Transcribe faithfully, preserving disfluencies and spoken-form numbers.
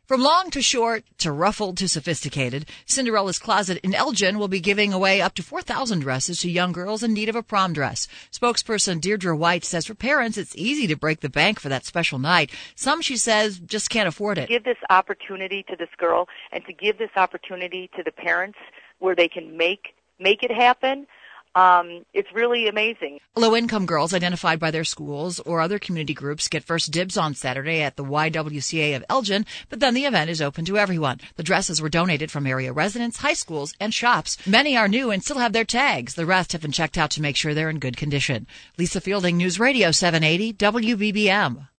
From long to short to ruffled to sophisticated, Cinderella's Closet in Elgin will be giving away up to four thousand dresses to young girls in need of a prom dress. Spokesperson Deirdre White says for parents, it's easy to break the bank for that special night. Some, she says, just can't afford it. Give this opportunity to this girl and to give this opportunity to the parents where they can make make it happen. Um, it's really amazing. Low-income girls identified by their schools or other community groups get first dibs on Saturday at the Y W C A of Elgin, but then the event is open to everyone. The dresses were donated from area residents, high schools, and shops. Many are new and still have their tags. The rest have been checked out to make sure they're in good condition. Lisa Fielding, News Radio seven eighty W B B M.